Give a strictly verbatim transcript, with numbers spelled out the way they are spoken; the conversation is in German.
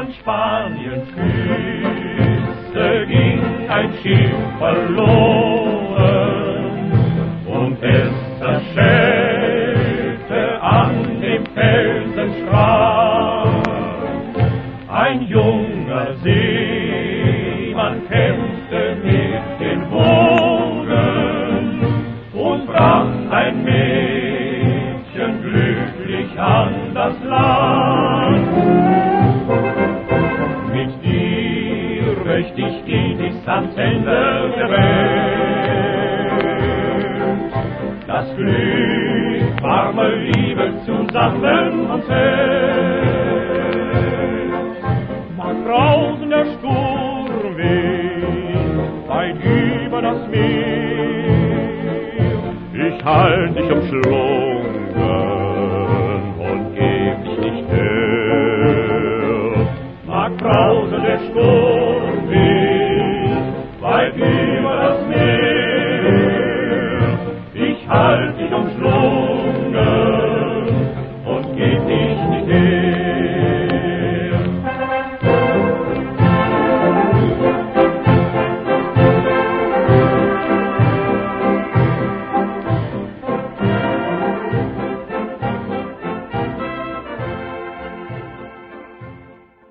an Spaniens Küste ging ein Schiff verloren und es zerschellte an dem Felsenstrand. Ein junger Seemann kämpfte mit den Wogen und brachte ein Mädchen glücklich an das Land. Mit dir möchte ich gehen bis ans Ende der Welt. Das Glück, warme Liebe zusammen uns hält. Mag draußen der Sturm wehen, weit über das Meer. Ich halt dich umschlungen und geb dich nicht her. Mag draußen der Sturm